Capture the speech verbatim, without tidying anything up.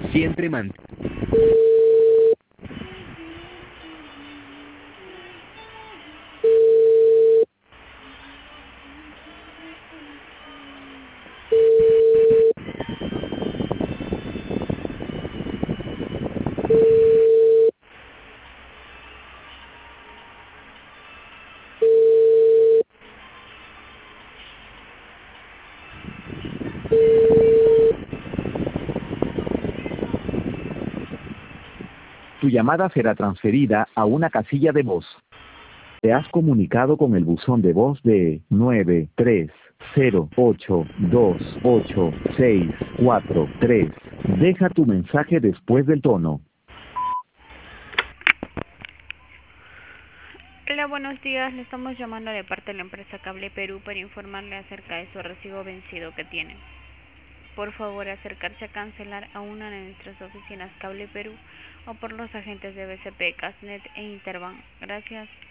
Siempre man. Tu llamada será transferida a una casilla de voz. Te has comunicado con el buzón de voz de nueve tres cero ocho dos ocho seis cuatro tres. Deja tu mensaje después del tono. Hola, buenos días. Le estamos llamando de parte de la empresa Cable Perú para informarle acerca de su recibo vencido que tiene. Por favor, acercarse a cancelar a una de nuestras oficinas Cable Perú o por los agentes de B C P, Casnet e Interbank. Gracias.